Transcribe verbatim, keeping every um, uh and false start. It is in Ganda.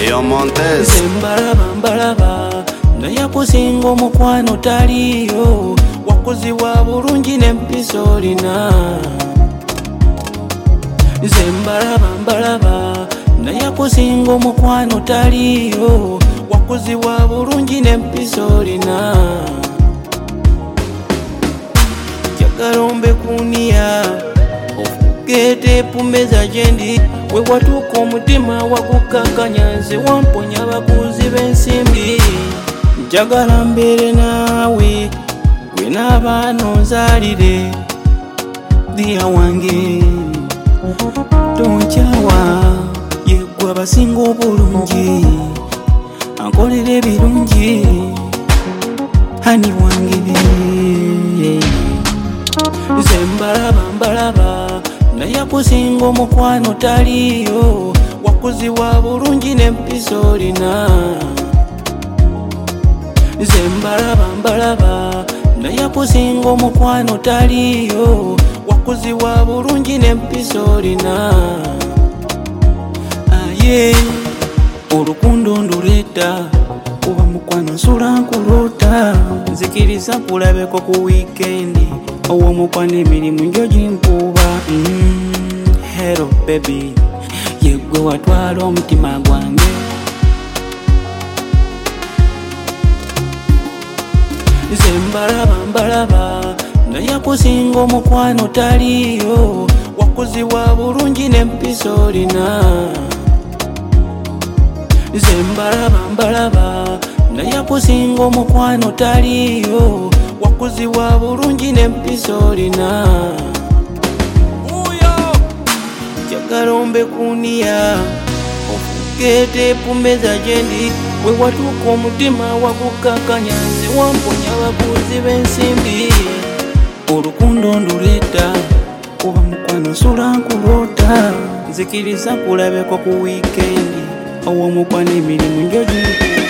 Eyo Montez Mbalaba mbalaba naye kusinga omukwano taliyo wakuzibwa bulungi n'empisa olina nze mbalaba mbalaba naye kusinga omukwano taliyo wakuzibwa bulungi n'empisa olina njagala ombe kuniya ofugete pumeza gyendi we watuuka omutima wagukakanya nze wamponya abaguzi b'ensimbi njagala mbeere naawe gwe n'abaana onzaalire diya wange tonkyawa yeggwe abasinga obulungi ankolera ebirungi hani wange nze mbalaba mbalaba naye kusinga omukwano taliyo wakuzibwa bulungi n'empisa olina nze mbalaba mbalaba naye kusinga omukwano taliyo wakuzibwa bulungi n'empisa olina aye olukundo nduleeta kuba mukwano nsula nkulota nzikiriza kulabeko ku wiikendi owomukwano emirimu njo gimpuuba mm, hello baby yeggwe watwala omutima gwange nze mbalaba mbalaba naye kusinga omukwano taliyo wakuzibwa bulungi n'empisa olina nze mbalaba mbalaba naye kusinga omukwano taliyo wakuzibwa bulungi n'empisa olina njagala ombe kuniya ofugete pumeza gyendi we watuuka omutima wagukakanya nze wamponya abaguzi b'ensimbi olukundo nduleeta kuba mukwano nsula nkulota nzikiriza kulabeko ku wiikendi owomukwano emirimu njo gimpuuba